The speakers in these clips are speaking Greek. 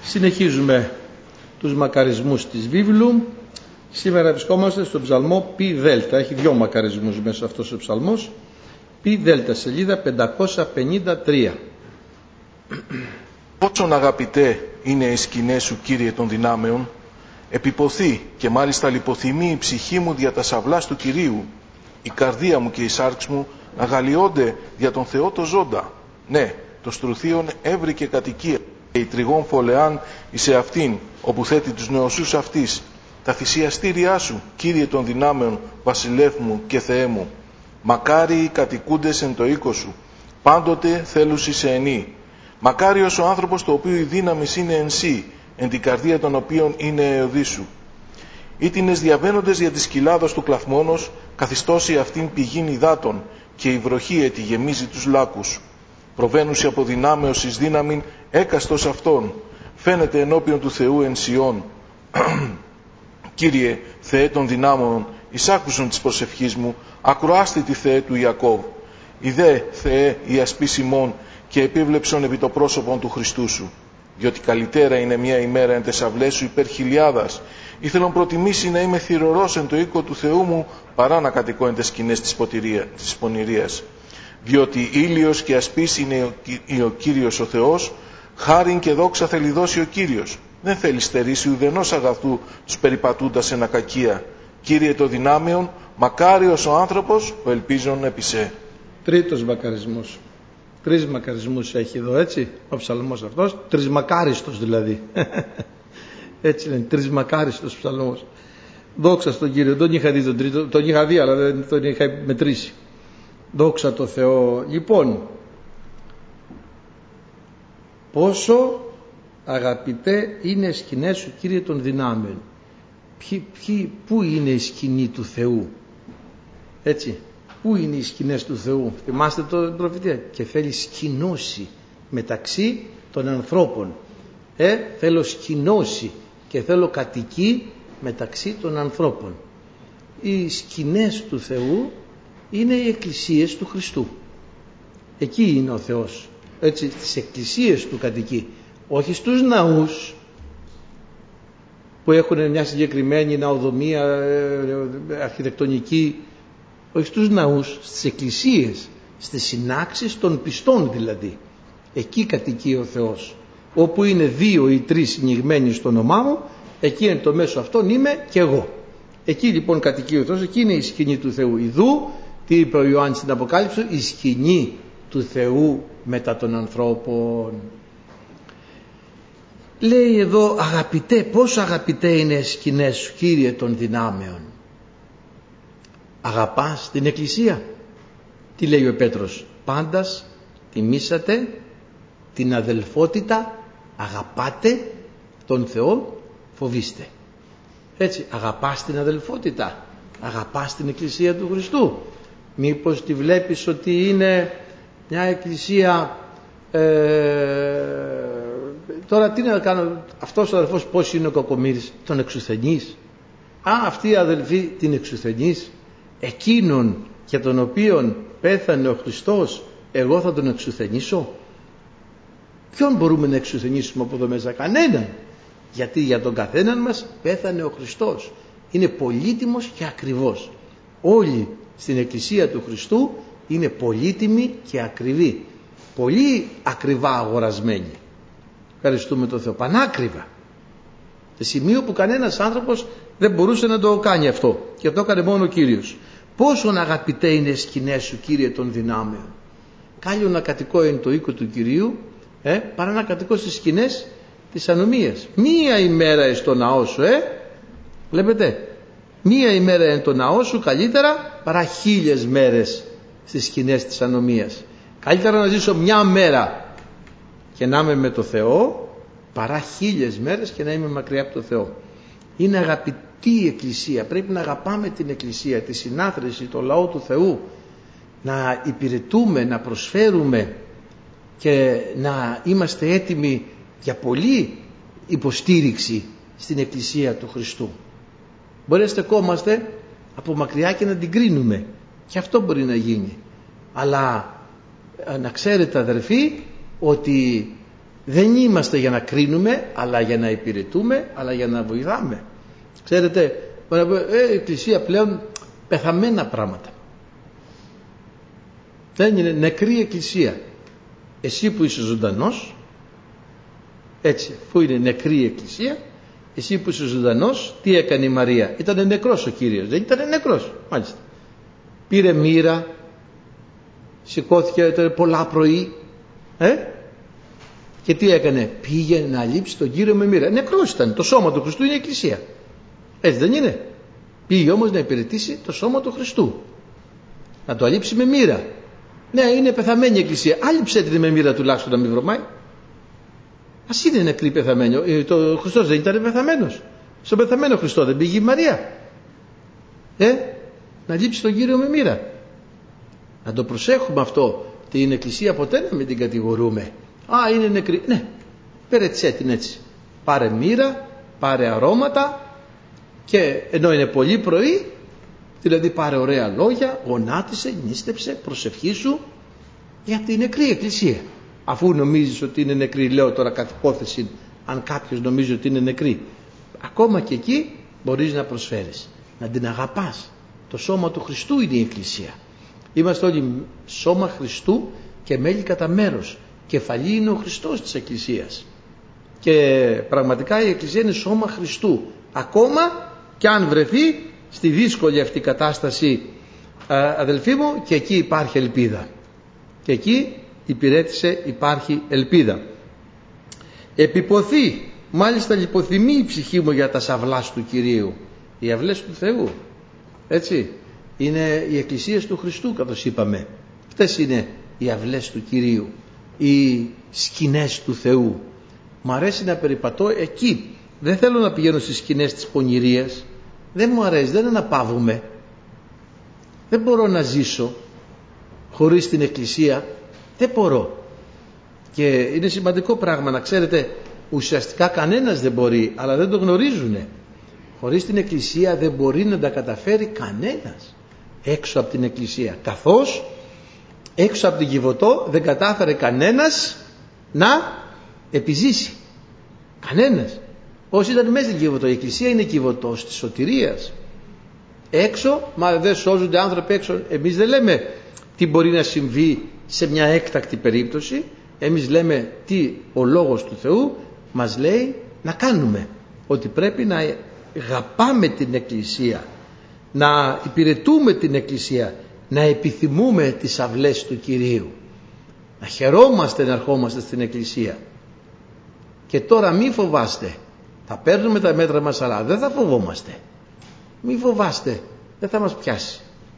Συνεχίζουμε τους μακαρισμούς της βίβλου. Σήμερα βρισκόμαστε στον ψαλμό πι δέλτα. Έχει δύο μακαρισμούς μέσα αυτός ο ψαλμός. Πι δέλτα, σελίδα 553. Πόσον αγαπητέ είναι οι σκηνές σου, Κύριε των δυνάμεων, επιποθεί και μάλιστα λιποθυμεί η ψυχή μου δια τα σαυλάς του Κυρίου. Η καρδία μου και η σάρξ μου αγαλιώνται δια τον Θεό το ζώντα. Ναι, το στρουθίον έβρικε κατοικία και η τριγών φωλεάν εις αυτήν, όπου θέτει τους νεοσούς αυτής. Τα θυσιαστήριά σου, Κύριε των δυνάμεων, βασιλεύ μου και Θεέ μου. Μακάρι οι κατοικούντες εν το οίκο σου, πάντοτε θέλουσι σε ενή. Μακάριος ο άνθρωπος το οποίο η δύναμη είναι εν σύ, εν την καρδία των οποίων είναι εωδή σου. Ήτινες διαβαίνοντες για της κοιλάδος του κλαθμόνος, καθιστώσει αυτήν πηγήν υδάτων, και η βροχή ετιγεμίζει τους λάκους. Προβαίνουσι από δυνάμεως εις δύναμην, έκαστος αυτών, φαίνεται ενώπιον του Θεού εν Σιών. Κύριε, Θεέ των δυνάμεων, εισάκουσον της προσευχής μου, ακροάστη τη Θεέ του Ιακώβ. Ιδέ, Θεέ, η ασπίς ημών, και επίβλεψον επί το πρόσωπον του Χριστού σου. Διότι καλύτερα είναι μια ημέρα εν τεσαυλές σου υπέρ χιλιάδας. Ήθελον προτιμήσει να είμαι θυρωρός εν το οίκο του Θεού μου, παρά να κατοικώ εν τες σκηνές της πονηρίας. Διότι ήλιος και ασπίς είναι ο Κύριος ο Θεός, χάριν και δόξα θέλει δώσει ο Κύριος. Δεν θέλει στερήσει ουδενός αγαθού τους περιπατούντας εν ακακία. Κύριε των δυνάμεων, μακάριος ο άνθρωπος που ελπίζον επί σε. Τρίτος μακαρισμός. Τρεις μακαρισμούς έχει εδώ, έτσι, ο ψαλμός αυτός. Τρισμακάριστος δηλαδή. Έτσι λένε, τρισμακάριστος ψαλμός. Δόξα στον Κύριο. Τον είχα δει τον τρίτο, τον είχα δει αλλά δεν τον είχα μετρήσει. Δόξα τω Θεώ. Λοιπόν, πόσο αγαπητέ είναι οι σκηνές σου, Κύριε των δυνάμεων. Πού είναι η σκηνή του Θεού, έτσι, πού είναι οι σκηνές του Θεού? Θυμάστε το προφητεία? Και θέλει σκηνώσει μεταξύ των ανθρώπων. Θέλω σκηνώσει και θέλω κατοικεί μεταξύ των ανθρώπων. Οι σκηνές του Θεού είναι οι εκκλησίες του Χριστού. Εκεί είναι ο Θεός, έτσι, στις εκκλησίες του κατοικεί. Όχι στους ναούς που έχουν μια συγκεκριμένη ναοδομία αρχιτεκτονική, όχι στους ναούς, στις εκκλησίες, στις συνάξεις των πιστών δηλαδή. Εκεί κατοικεί ο Θεός. Όπου είναι 2 ή 3 συνηγμένοι στο όνομά μου, εκεί είναι το μέσο αυτόν είμαι και εγώ. Εκεί λοιπόν κατοικεί ο Θεός, εκεί είναι η σκηνή του Θεού. Ιδού, τι είπε ο Ιωάννης στην Αποκάλυψη, η σκηνή του Θεού μετά των ανθρώπων. Λέει εδώ, αγαπητέ, πόσο αγαπητέ είναι οι σκηνές σου, Κύριε των δυνάμεων. Αγαπάς την Εκκλησία? Τι λέει ο Πέτρος? Πάντας τιμήσατε την αδελφότητα, αγαπάτε τον Θεό, φοβήστε. Έτσι, αγαπάς την αδελφότητα, αγαπάς την Εκκλησία του Χριστού? Μήπως τη βλέπεις ότι είναι μια εκκλησία, τώρα τι να κάνω, αυτός ο αδελφός πώς είναι ο κακομοίρης? Τον εξουθενείς? Αυτή η αδελφή την εξουθενείς? Εκείνον για τον οποίον πέθανε ο Χριστός, εγώ θα τον εξουθενήσω? Ποιον μπορούμε να εξουθενήσουμε από εδώ μέσα? Κανέναν. Γιατί για τον καθέναν μας πέθανε ο Χριστός. Είναι πολύτιμος και ακριβός. Όλοι στην Εκκλησία του Χριστού είναι πολύτιμοι και ακριβοί. Πολύ ακριβά αγορασμένοι. Ευχαριστούμε τον Θεό. Πανάκριβα. Σε σημείο που κανένας άνθρωπος δεν μπορούσε να το κάνει αυτό. Και αυτό έκανε μόνο ο Κύριος. Πόσον αγαπητέ είναι οι σκηνές σου, Κύριε των δυνάμεων. Κάλλιο να κατοικώ εν το οίκο του Κυρίου, παρά να κατοικώ στις σκηνές της ανομίας. Μία ημέρα εις το ναό σου, βλέπετε. Μία ημέρα εν το ναό σου καλύτερα παρά 1000 μέρες στις σκηνές της ανομίας. Καλύτερα να ζήσω μια μέρα και να είμαι με το Θεό παρά 1000 μέρες και να είμαι μακριά από το Θεό. Είναι αγαπητή η Εκκλησία. Πρέπει να αγαπάμε την Εκκλησία, τη συνάθρηση, το λαό του Θεού. Να υπηρετούμε, να προσφέρουμε και να είμαστε έτοιμοι για πολλή υποστήριξη στην Εκκλησία του Χριστού. Μπορεί να στεκόμαστε από μακριά και να την κρίνουμε. Και αυτό μπορεί να γίνει. Αλλά να ξέρετε αδερφοί ότι Δεν είμαστε για να κρίνουμε, αλλά για να υπηρετούμε, αλλά για να βοηθάμε. Ξέρετε, η Εκκλησία πλέον πεθαμένα πράγματα. Δεν είναι νεκρή Εκκλησία. Εσύ που είσαι ζωντανός, έτσι, αφού είναι νεκρή η Εκκλησία, εσύ που είσαι ζωντανός, τι έκανε η Μαρία? Ήταν νεκρός ο Κύριος, δεν ήταν νεκρός? Μάλιστα. Πήρε μοίρα, σηκώθηκε πολλά πρωί, και τι έκανε? Πήγε να λείψει τον Κύριο με μοίρα. Νεκρός ήταν. Το σώμα του Χριστού είναι η Εκκλησία. Έτσι δεν είναι? Πήγε όμως να υπηρετήσει το σώμα του Χριστού, να το αλείψει με μοίρα. Ναι, είναι πεθαμένη η Εκκλησία. Άλειψε την με μοίρα τουλάχιστον να μην βρωμάει. Ας είναι νεκρή πεθαμένη. Το Χριστός δεν ήταν πεθαμένος? Στον πεθαμένο Χριστό δεν πήγε η Μαρία να λείψει τον Κύριο με μοίρα? Να το προσέχουμε αυτό. Την Εκκλησία ποτέ να μην την κατηγορούμε. Είναι νεκρή. Ναι, πέρετσέ την έτσι. Πάρε μοίρα, πάρε αρώματα, και ενώ είναι πολύ πρωί, δηλαδή πάρε ωραία λόγια, γονάτισε, νίστεψε, προσευχήσου για την νεκρή Εκκλησία. Αφού νομίζεις ότι είναι νεκρή, λέω τώρα κατ' υπόθεση, αν κάποιος νομίζει ότι είναι νεκρή, ακόμα και εκεί μπορείς να προσφέρεις, να την αγαπάς. Το σώμα του Χριστού είναι η Εκκλησία. Είμαστε όλοι σώμα Χριστού και μέλη κατά μέρος. Κεφαλή είναι ο Χριστός της Εκκλησίας. Και πραγματικά η Εκκλησία είναι σώμα Χριστού. Ακόμα και αν βρεθεί στη δύσκολη αυτή κατάσταση, αδελφοί μου, και εκεί υπάρχει ελπίδα. Και εκεί υπηρέτησε, υπάρχει ελπίδα. Επιποθεί, μάλιστα λιποθυμεί η ψυχή μου για τα σαυλάς του Κυρίου. Οι αυλές του Θεού, έτσι, είναι οι εκκλησίες του Χριστού, καθώς είπαμε. Αυτές είναι οι αυλές του Κυρίου, οι σκηνές του Θεού. Μ' αρέσει να περιπατώ εκεί. Δεν θέλω να πηγαίνω στις σκηνές της πονηρίας. Δεν μου αρέσει, δεν αναπαύομαι. Δεν μπορώ να ζήσω χωρίς την Εκκλησία. Δεν μπορώ. Και είναι σημαντικό πράγμα να ξέρετε, ουσιαστικά κανένας δεν μπορεί, αλλά δεν το γνωρίζουνε. Χωρίς την Εκκλησία δεν μπορεί να τα καταφέρει κανένας έξω από την Εκκλησία. Καθώς έξω από την Κιβωτό δεν κατάφερε κανένας να επιζήσει. Κανένας. Όσοι ήταν μέσα στην Κιβωτό, η Εκκλησία είναι Κιβωτός της σωτηρίας. Έξω, μα δεν σώζονται άνθρωποι έξω. Εμείς δεν λέμε τι μπορεί να συμβεί σε μια έκτακτη περίπτωση. Εμείς λέμε τι ο Λόγος του Θεού μας λέει να κάνουμε. Ότι πρέπει να αγαπάμε την Εκκλησία, να υπηρετούμε την Εκκλησία, να επιθυμούμε τις αυλές του Κυρίου, να χαιρόμαστε να ερχόμαστε στην Εκκλησία. Και τώρα μη φοβάστε, θα παίρνουμε τα μέτρα μας, αλλά δεν θα φοβόμαστε. Μη φοβάστε, δεν θα μας πιάσει.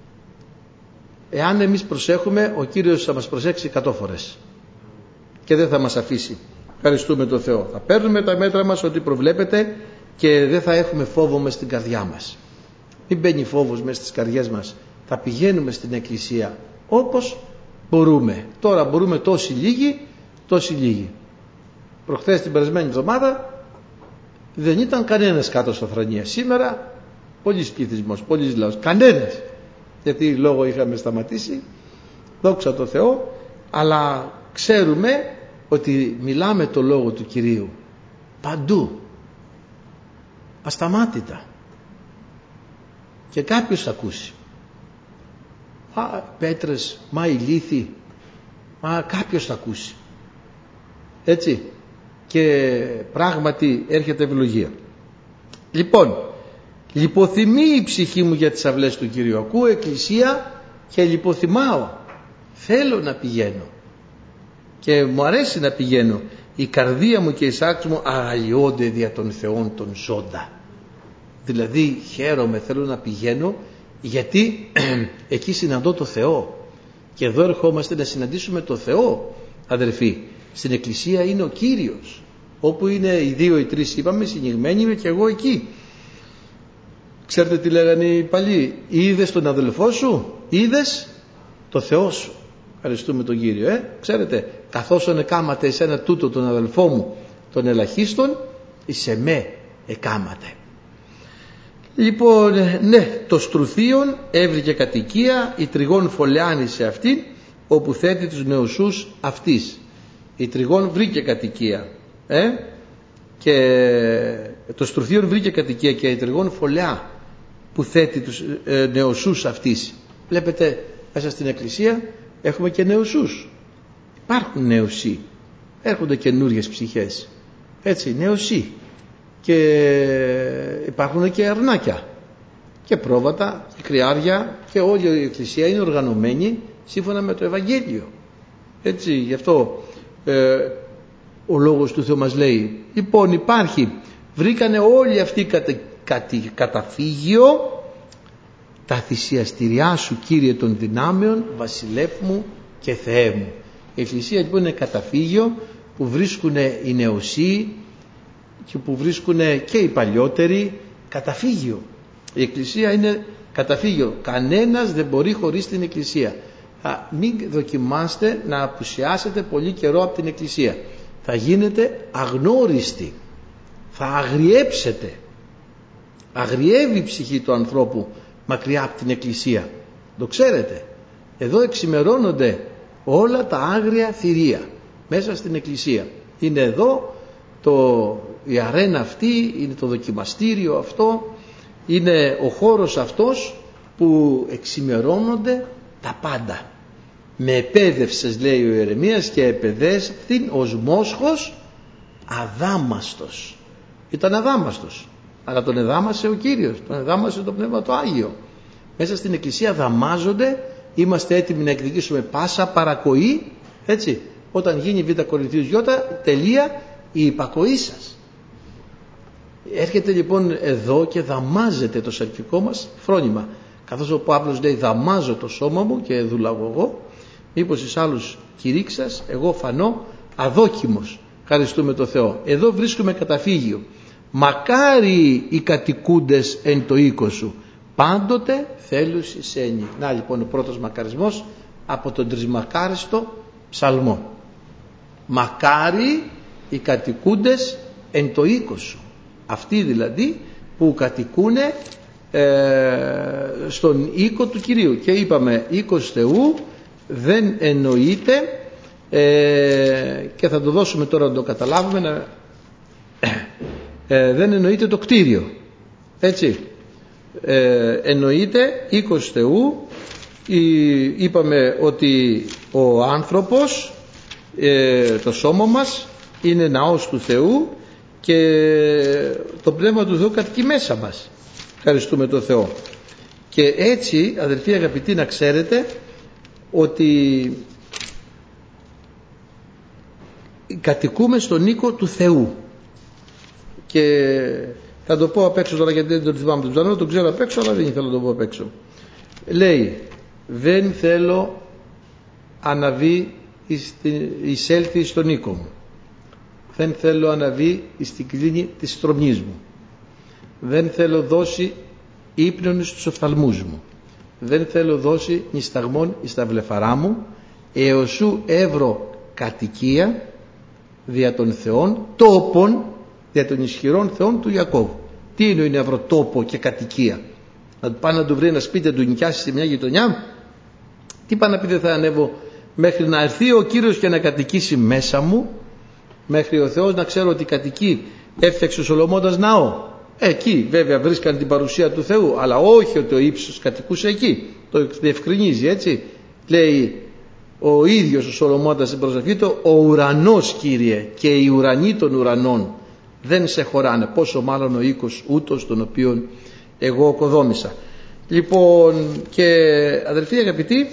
Εάν εμείς προσέχουμε, ο Κύριος θα μας προσέξει 100 φορές και δεν θα μας αφήσει. Ευχαριστούμε τον Θεό. Θα παίρνουμε τα μέτρα μας ό,τι προβλέπετε και δεν θα έχουμε φόβο μες στην καρδιά μας. Μην μπαίνει φόβος μες στις καρδιές μας. Θα πηγαίνουμε στην Εκκλησία όπως μπορούμε. Τώρα μπορούμε τόσοι λίγοι. Προχθές την περασμένη εβδομάδα δεν ήταν κανένας κάτω στα Θρανία. Σήμερα πολύς πληθυσμός, πολύς λαός. Κανένας. Γιατί λόγο είχαμε σταματήσει. Δόξα τω Θεώ. Αλλά ξέρουμε ότι μιλάμε το λόγο του Κυρίου παντού, ασταμάτητα, και κάποιος θα ακούσει. Πέτρες, μα ηλίθιοι, μα κάποιος θα ακούσει. Έτσι, και πράγματι έρχεται ευλογία. Λοιπόν, λιποθυμεί η ψυχή μου για τις αυλές του Κυρίου. Ακούω Εκκλησία και λιποθυμάω. Θέλω να πηγαίνω και μου αρέσει να πηγαίνω. Η καρδία μου και η σάρξ μου αγαλιώνται δια των Θεών των ζώντα. Δηλαδή χαίρομαι, θέλω να πηγαίνω, γιατί εκεί συναντώ το Θεό. Και εδώ ερχόμαστε να συναντήσουμε το Θεό, αδερφοί. Στην Εκκλησία είναι ο Κύριος. Όπου είναι οι 2 ή 3 είπαμε, συνηγμένοι είμαι και εγώ εκεί. Ξέρετε τι λέγανε οι παλιοί? Είδες τον αδελφό σου, είδες το Θεό σου. Ευχαριστούμε τον Κύριο. Ξέρετε, καθώς εκάματε εσένα τούτο τον αδελφό μου τον ελαχίστον, εις εμέ εκάματε. Λοιπόν, ναι, το στρουθίον έβρικε κατοικία, η τριγών φωλεάνη σε αυτήν, όπου θέτει τους νεοσούς αυτής. Η Τριγών βρήκε κατοικία. Και το Στρουθίον βρήκε κατοικία και η Τριγών φωλιά που θέτει τους νεοσούς αυτής. Βλέπετε μέσα στην Εκκλησία έχουμε και νεοσούς. Υπάρχουν νεοσοί. Έρχονται καινούριες ψυχές. Έτσι, νεοσοί. Και υπάρχουν και αρνάκια. Και πρόβατα, και κρυάρια, και όλη η Εκκλησία είναι οργανωμένη σύμφωνα με το Ευαγγέλιο. Έτσι, γι' αυτό ο Λόγος του Θεού μας λέει. Λοιπόν, υπάρχει, βρήκανε όλοι αυτοί καταφύγιο τα θυσιαστηριά σου, Κύριε των δυνάμεων, βασιλεύ μου και Θεέ μου. Η Εκκλησία λοιπόν είναι καταφύγιο που βρίσκουν οι νεοσοί και που βρίσκουν και οι παλιότεροι. Καταφύγιο. Η Εκκλησία είναι καταφύγιο. Κανένας δεν μπορεί χωρίς την Εκκλησία. Μην δοκιμάστε να απουσιάσετε πολύ καιρό από την Εκκλησία. Θα γίνετε αγνώριστοι. Θα αγριέψετε. Αγριεύει η ψυχή του ανθρώπου μακριά από την Εκκλησία. Το ξέρετε. Εδώ εξημερώνονται όλα τα άγρια θηρία μέσα στην Εκκλησία. Είναι εδώ η αρένα αυτή, είναι το δοκιμαστήριο αυτό, είναι ο χώρος αυτός που εξημερώνονται τα πάντα. Με επέδευσες, λέει ο Ιερεμίας, και επεδεύθην ως μόσχος αδάμαστος. Ήταν αδάμαστος, αλλά τον εδάμασε ο Κύριος, τον εδάμασε το Πνεύμα το Άγιο. Μέσα στην Εκκλησία δαμάζονται, είμαστε έτοιμοι να εκδικήσουμε πάσα παρακοή, έτσι, όταν γίνει Β' Κορινθίους Ι, τελεία η υπακοή σας. Έρχεται λοιπόν εδώ και δαμάζεται το σαρκικό μας φρόνημα. Καθώς ο Παύλος λέει δαμάζω το σώμα μου και δουλεύω εγώ, μήπως εις άλλους κηρύξας εγώ φανώ αδόκιμος. Ευχαριστούμε το Θεό. Εδώ βρίσκουμε καταφύγιο. Μακάρι οι κατοικούντες εν το οίκο σου, πάντοτε θέλουσι σένι. Να λοιπόν ο πρώτος μακαρισμός από τον τρισμακάριστο ψαλμό. Μακάρι οι κατοικούντες εν το οίκο σου. Αυτοί δηλαδή που κατοικούνε στον οίκο του Κυρίου. Και είπαμε οίκος Θεού δεν εννοείται, και θα το δώσουμε τώρα να το καταλάβουμε, δεν εννοείται το κτίριο, έτσι, εννοείται οίκος Θεού. Είπαμε ότι ο άνθρωπος, το σώμα μας είναι ναός του Θεού και το Πνεύμα του Θεού κατοικεί μέσα μας. Ευχαριστούμε τον Θεό. Και έτσι, αδελφοί αγαπητοί, να ξέρετε ότι κατοικούμε στον οίκο του Θεού. Και θα το πω απ' έξω τώρα, γιατί δεν τον θυμάμαι τον ψαλμό, τον ξέρω απ' έξω, αλλά δεν ήθελα να το πω απ' έξω. Λέει, δεν θέλω αναβεί εισέλθει στον οίκο μου, δεν θέλω αναβεί στην κλίνη της στρωμής μου, δεν θέλω δώσει ύπνον στους οφθαλμούς μου, δεν θέλω δώσει νησταγμόν εις τα βλεφαρά μου, έως σου εύρω κατοικία δια των Θεών τόπων, δια των ισχυρών Θεών του Ιακώβ. Τι είναι να βρω τόπο και κατοικία? Να πάει να του βρει ένα σπίτι, να του νοικιάσει σε μια γειτονιά? Τι πάει να πει, δεν θα ανέβω μέχρι να έρθει ο Κύριος και να κατοικήσει μέσα μου, μέχρι ο Θεός να ξέρω ότι κατοικεί? Έφτιαξε ο Σολομώντας ναό. Εκεί βέβαια βρίσκαν την παρουσία του Θεού, αλλά όχι ότι ο ύψος κατοικούσε εκεί. Το διευκρινίζει, έτσι. Λέει ο ίδιος ο Σολομώντας στην προσευχή του, ο ουρανός, Κύριε, και οι ουρανοί των ουρανών δεν σε χωράνε, πόσο μάλλον ο οίκος ούτως τον οποίον εγώ οικοδόμησα. Λοιπόν, και αδελφοί αγαπητοί,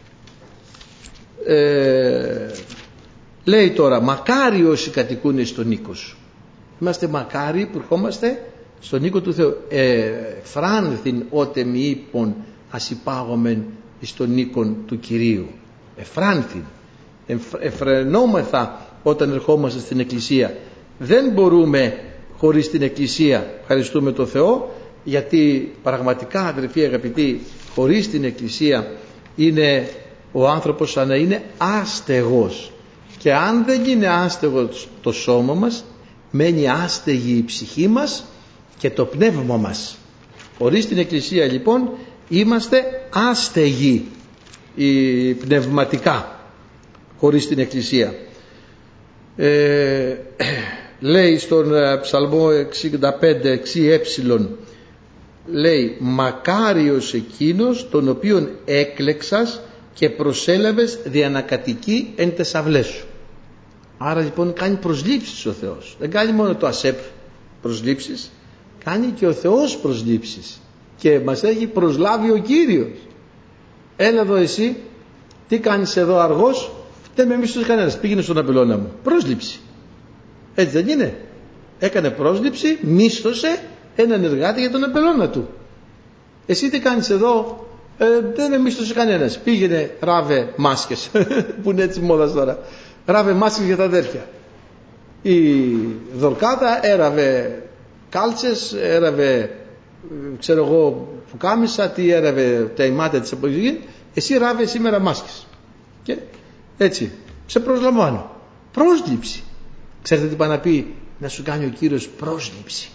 λέει τώρα, μακάρι όσοι κατοικούν στον οίκο σου. Είμαστε μακάρι που ερχόμαστε στον οίκο του Θεού. Φράνθην ότε μη είπων ασυπάγομεν στον οίκον του Κυρίου. Εφράνθην, εφρενόμεθα όταν ερχόμαστε στην Εκκλησία. Δεν μπορούμε χωρίς την Εκκλησία, ευχαριστούμε τον Θεό, γιατί πραγματικά αδελφοί αγαπητοί, χωρίς την Εκκλησία είναι ο άνθρωπος σαν να είναι άστεγος, και αν δεν είναι άστεγος το σώμα μας, μένει άστεγη η ψυχή μας και το πνεύμα μας. Χωρίς την Εκκλησία λοιπόν είμαστε άστεγοι πνευματικά, χωρίς την Εκκλησία. Λέει στον Ψαλμό 65 6 λέει μακάριος εκείνος τον οποίον έκλεξας και προσέλαβες διανακατοικεί εν τες αυλές σου. Άρα λοιπόν κάνει προσλήψεις ο Θεός. Δεν κάνει μόνο το ΑΣΕΠ προσλήψεις, κάνει και ο Θεός προσλήψεις και μας έχει προσλάβει ο Κύριος. Έλα εδώ εσύ, τι κάνεις εδώ αργός? Δεν με μίσθωσε κανένας, πήγαινε στον απελώνα μου. Πρόσληψη. Έτσι δεν είναι? Έκανε πρόσληψη, μίσθωσε έναν εργάτη για τον απελώνα του. Εσύ τι κάνεις εδώ? Δεν με μίσθωσε κανένας, πήγαινε ράβε μάσκες που είναι έτσι μόδας τώρα, ράβε μάσκες για τα αδέρφια. Η Δορκάτα έραβε κάλτσες, έραβε ξέρω εγώ πουκάμισα, τι έραβε τα ημάτια της εποχής. Εσύ ράβε σήμερα μάσκες και έτσι σε προσλαμβάνω. Πρόσληψη. Ξέρετε τι πάει να πει να σου κάνει ο Κύριος? Πρόσληψη.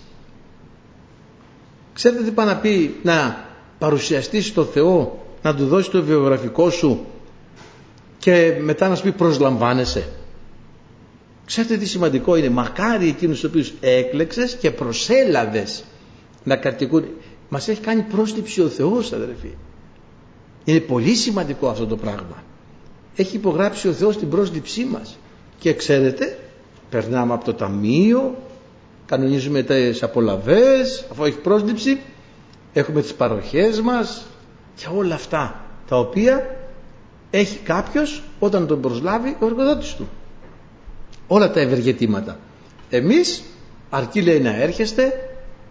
Ξέρετε τι πάει να πει να παρουσιαστείς στο Θεό, να του δώσεις το βιογραφικό σου και μετά να σου πει προσλαμβάνεσαι? Ξέρετε τι σημαντικό είναι? Μακάρι εκείνους τους οποίους έκλεξες και προσέλαβες να κατοικούν. Μας έχει κάνει πρόσληψη ο Θεός, αδερφοί. Είναι πολύ σημαντικό αυτό το πράγμα. Έχει υπογράψει ο Θεός την πρόσληψή μας. Και ξέρετε, περνάμε από το ταμείο, κανονίζουμε τις απολαβές, αφού έχει πρόσληψη, έχουμε τις παροχές μας και όλα αυτά τα οποία έχει κάποιος όταν τον προσλάβει ο εργοδότης του. Όλα τα ευεργετήματα. Εμείς αρκεί λέει να έρχεστε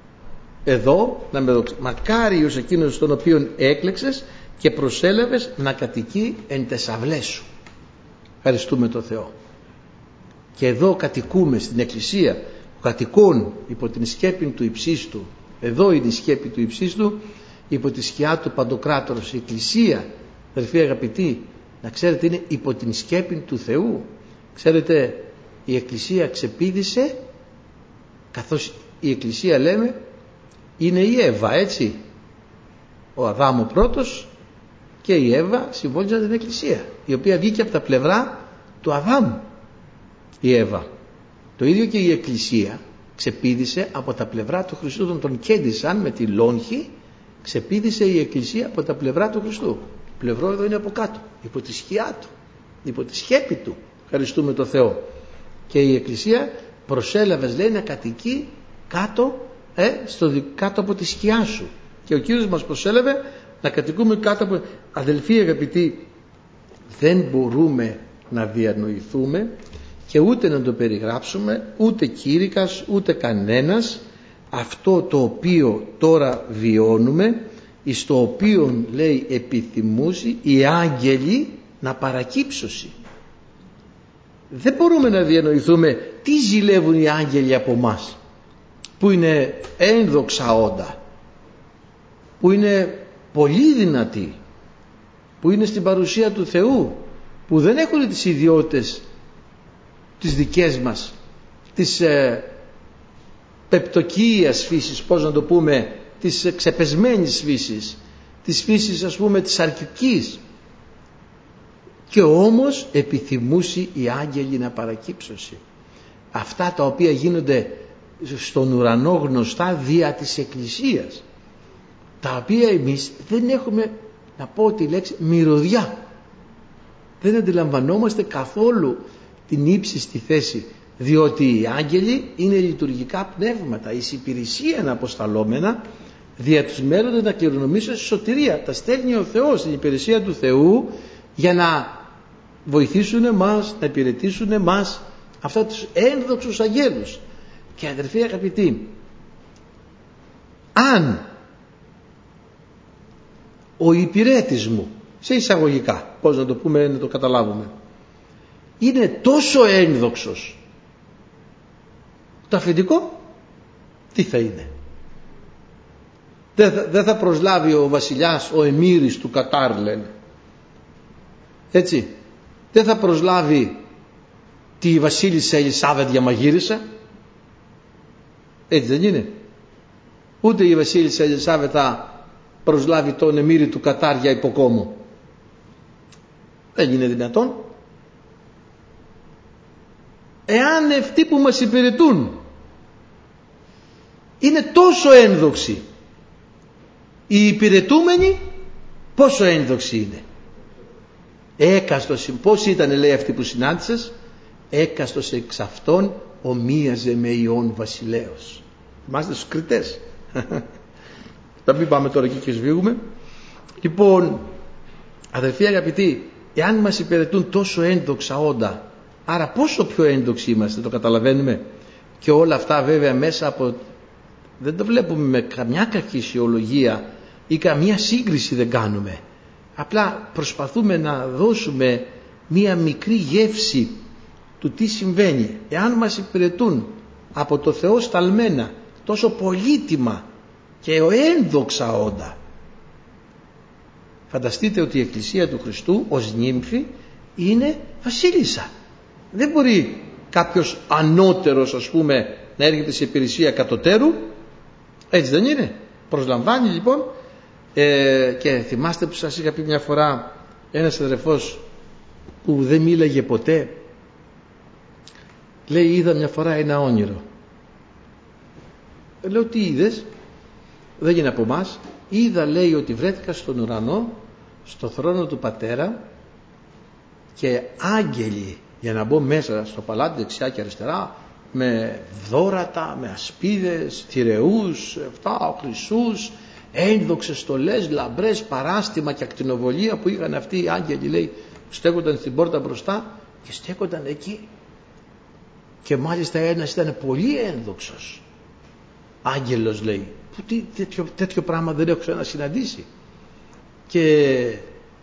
εδώ να με δοξα. Μακάριος εκείνος τον οποίον έκλεξες και προσέλαβες να κατοικεί εν τες αυλές σου. Ευχαριστούμε τον Θεό. Και εδώ κατοικούμε στην Εκκλησία, που κατοικούν υπό την σκέπη του υψίστου. Εδώ είναι η σκέπη του υψίστου, υπό τη σκιά του Παντοκράτορος. Η Εκκλησία, αδελφοί αγαπητοί, να ξέρετε είναι υπό την σκέπη του Θεού. Ξέρετε, η Εκκλησία ξεπήδησε, καθώς η Εκκλησία λέμε είναι η Εύα, έτσι. Ο Αδάμ ο πρώτος και η Εύα συμβόλιζαν την Εκκλησία, η οποία βγήκε από τα πλευρά του Αδάμ, η Εύα. Το ίδιο και η Εκκλησία ξεπήδησε από τα πλευρά του Χριστού. Όταν τον κέντησαν με τη λόγχη, ξεπήδησε η Εκκλησία από τα πλευρά του Χριστού. Το πλευρό εδώ είναι από κάτω, υπό τη σκιά του, υπό τη σκέπη του. Ευχαριστούμε τον Θεό. Και η Εκκλησία προσέλαβες λέει να κατοικεί κάτω, κάτω από τη σκιά σου. Και ο Κύριος μας προσέλαβε να κατοικούμε κάτω από... Αδελφοί αγαπητοί, δεν μπορούμε να διανοηθούμε και ούτε να το περιγράψουμε, ούτε κήρυκας ούτε κανένας, αυτό το οποίο τώρα βιώνουμε, εις το οποίο λέει επιθυμούσι οι άγγελοι να παρακύψωσι. Δεν μπορούμε να διανοηθούμε τι ζηλεύουν οι άγγελοι από μας, που είναι ένδοξα όντα, που είναι πολύ δυνατοί, που είναι στην παρουσία του Θεού, που δεν έχουν τις ιδιότητες τις δικές μας, της πεπτοκύιας φύσης, πώς να το πούμε, της ξεπεσμένης φύσης, της φύσης ας πούμε της αρκικής. Και όμως επιθυμούσι οι άγγελοι να παρακύψωσι. Αυτά τα οποία γίνονται στον ουρανό γνωστά δια της Εκκλησίας, τα οποία εμείς δεν έχουμε, να πω τη λέξη, μυρωδιά. Δεν αντιλαμβανόμαστε καθόλου την ύψιστη θέση, διότι οι άγγελοι είναι λειτουργικά πνεύματα, εις υπηρεσία αποσταλόμενα, δια τους μέλλοντες να κληρονομήσουν στη σωτηρία. Τα στέλνει ο Θεός στην υπηρεσία του Θεού για να βοηθήσουν εμάς, να υπηρετήσουν εμάς, αυτά τους ένδοξους αγγέλους. Και αδερφοί αγαπητοί, αν ο υπηρέτης μου, σε εισαγωγικά, πώς να το πούμε να το καταλάβουμε, είναι τόσο ένδοξος, το αφεντικό τι θα είναι? Δεν θα προσλάβει ο βασιλιάς, ο εμμύρης του Κατάρ λένε, έτσι, δεν θα προσλάβει τη βασίλισσα Ελισάβετ για μαγείρισα, έτσι δεν είναι? Ούτε η βασίλισσα Ελισάβετ θα προσλάβει τον εμμύρη του Κατάρ για υποκόμο. Δεν είναι δυνατόν. εάν αυτοί που μας υπηρετούν είναι τόσο ένδοξοι, οι υπηρετούμενοι πόσο ένδοξοι είναι. Έκαστος, πώς ήταν, λέει, αυτοί που συνάντησες? Έκαστος εξ αυτών ομοίαζε με ιών βασιλέως. Θυμάστε στους Κριτές? Θα μην πάμε τώρα εκεί και σβήγουμε. Λοιπόν, αδελφοί αγαπητοί, εάν μας υπηρετούν τόσο ένδοξα όντα, άρα πόσο πιο ένδοξοι είμαστε, το καταλαβαίνουμε? Και όλα αυτά βέβαια μέσα από, δεν το βλέπουμε με καμιά κακησιολογία ή καμία σύγκριση δεν κάνουμε, απλά προσπαθούμε να δώσουμε μία μικρή γεύση του τι συμβαίνει εάν μας υπηρετούν από το Θεό σταλμένα τόσο πολύτιμα και ένδοξα όντα. Φανταστείτε ότι η Εκκλησία του Χριστού ως νύμφη είναι βασίλισσα. Δεν μπορεί κάποιος ανώτερος, ας πούμε, να έρχεται σε υπηρεσία κατωτέρου. Έτσι δεν είναι? Προσλαμβάνει λοιπόν, και θυμάστε που σας είχα πει μια φορά, ένας αδερφός που δεν μίλαγε ποτέ, λέει, είδα μια φορά ένα όνειρο. Λέω, τι είδες? Δεν είναι από εμάς. Είδα, λέει, ότι βρέθηκα στον ουρανό, στο θρόνο του Πατέρα, και άγγελοι, για να μπω μέσα στο παλάτι δεξιά και αριστερά, με δώρατα, με ασπίδες, θηρεούς, χρυσούς, ένδοξες στολές, λαμπρές, παράστημα και ακτινοβολία που είχαν αυτοί οι άγγελοι, λέει, που στέκονταν στην πόρτα μπροστά και στέκονταν εκεί. Και μάλιστα ένας ήταν πολύ ένδοξος άγγελος, λέει, που τέτοιο πράγμα δεν έχω ξανασυναντήσει. Και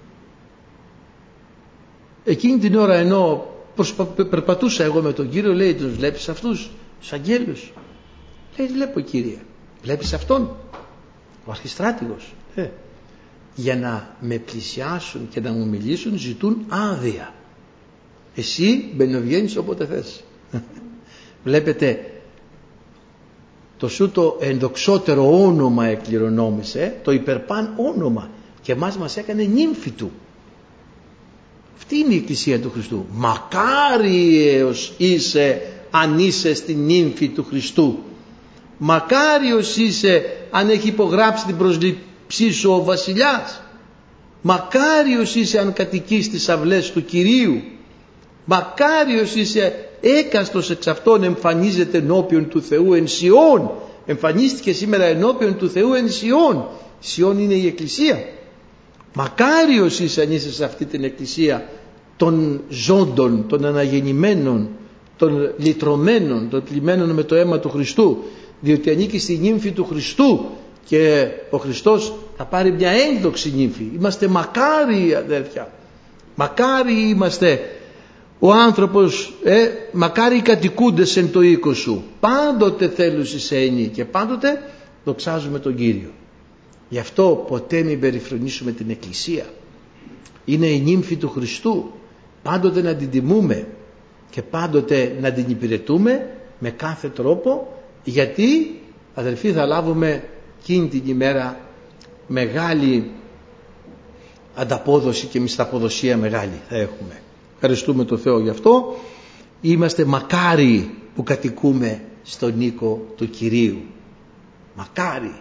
εκείνη την ώρα, ενώ περπατούσα εγώ με τον Κύριο, λέει, τους βλέπεις αυτούς τους αγγέλους? Λέει, βλέπω, Κύριε. Βλέπεις αυτόν? Ο αρχιστράτηγος. Για να με πλησιάσουν και να μου μιλήσουν ζητούν άδεια. Εσύ μπαινοβγαίνεις όποτε θες. Βλέπετε, το σου το ενδοξότερο όνομα εκκληρονόμησε, το υπερπάν όνομα, και μας έκανε νύμφη του. Αυτή είναι η Εκκλησία του Χριστού. Μακάριος είσαι αν είσαι στη νύμφη του Χριστού. Μακάριος είσαι αν έχει υπογράψει την προσλήψή σου ο βασιλιάς. Μακάριος είσαι αν κατοικείς στις αυλές του Κυρίου. Μακάριος είσαι, έκαστος εξ αυτών εμφανίζεται ενώπιον του Θεού εν Σιών. Εμφανίστηκε σήμερα ενώπιον του Θεού εν Σιών. Σιών είναι η Εκκλησία. Μακάριος είσαι αν είσαι σε αυτή την Εκκλησία των ζώντων, των αναγεννημένων, των λυτρωμένων, των πλημμένων με το αίμα του Χριστού, διότι ανήκει στη νύμφη του Χριστού και ο Χριστός θα πάρει μια ένδοξη νύμφη. Είμαστε μακάριοι, αδέρφια, μακάριοι είμαστε. Ο άνθρωπος, μακάρι οι κατοικούντες εν το οίκο σου, πάντοτε θέλουσι σένει και πάντοτε δοξάζουμε τον Κύριο. Γι' αυτό ποτέ μην περιφρονήσουμε την Εκκλησία. Είναι η νύμφη του Χριστού. Πάντοτε να την τιμούμε και πάντοτε να την υπηρετούμε με κάθε τρόπο, γιατί, αδελφοί, θα λάβουμε εκείνη την ημέρα μεγάλη ανταπόδοση και μισθαποδοσία μεγάλη θα έχουμε. Ευχαριστούμε τον Θεό γι' αυτό. Είμαστε μακάριοι που κατοικούμε στον οίκο του Κυρίου. Μακάριοι.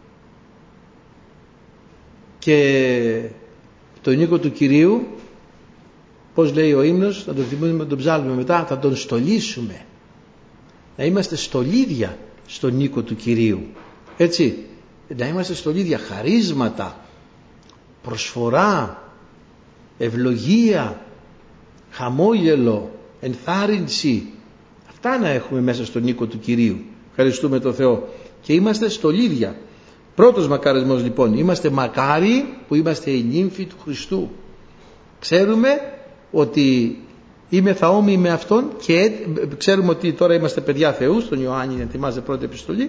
Και τον οίκο του Κυρίου, πώς λέει ο ύμνος, θα τον θυμούμε, τον ψάλουμε μετά, θα τον στολίσουμε. Να είμαστε στολίδια στον οίκο του Κυρίου. Έτσι, να είμαστε στολίδια, χαρίσματα, προσφορά, ευλογία, χαμόγελο, ενθάρρυνση. Αυτά να έχουμε μέσα στον οίκο του Κυρίου. Ευχαριστούμε τον Θεό. Και είμαστε στολίδια. Πρώτος μακαρισμός λοιπόν, είμαστε μακάριοι που είμαστε οι νύμφοι του Χριστού. Ξέρουμε ότι είμαι θαόμοι με Αυτόν και ξέρουμε ότι τώρα είμαστε παιδιά Θεού, στον Ιωάννη ετοιμάζεται πρώτη επιστολή,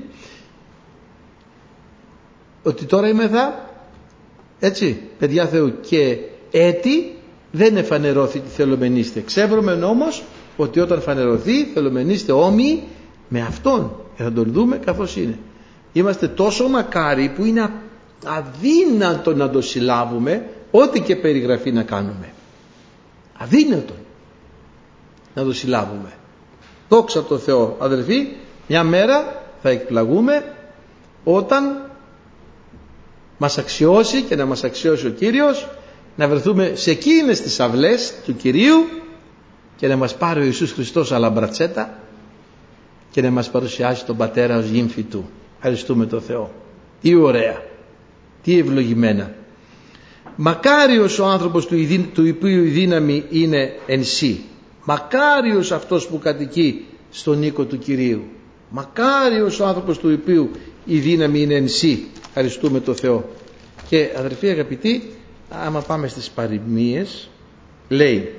ότι τώρα είμαι έτσι, παιδιά Θεού, και έτη δεν εφανερώθη θελομενήστε. Ξέρουμε όμως ότι όταν φανερωθεί θελομενήστε όμοιοι με Αυτόν και θα τον δούμε καθώς είναι. Είμαστε τόσο μακάριοι που είναι αδύνατο να το συλλάβουμε, ό,τι και περιγραφή να κάνουμε. Αδύνατο να το συλλάβουμε. Δόξα τω Θεώ, αδελφοί, μια μέρα θα εκπλαγούμε όταν μας αξιώσει και να μας αξιώσει ο Κύριος, να βρεθούμε σε εκείνες τις αυλές του Κυρίου και να μας πάρει ο Ιησούς Χριστός αλαμπρατσέτα και να μας παρουσιάσει τον Πατέρα ως γύμφη Του. Ευχαριστούμε τον Θεό. Τι ωραία, τι ευλογημένα. Μακάριος ο άνθρωπος του οποίου η δύναμη είναι εν σύ. Μακάριος αυτός που κατοικεί στον οίκο του Κυρίου. Μακάριος ο άνθρωπος του οποίου η δύναμη είναι εν σύ. Ευχαριστούμε τον Θεό. Και αδερφοί αγαπητοί, άμα πάμε στις παροιμίες, λέει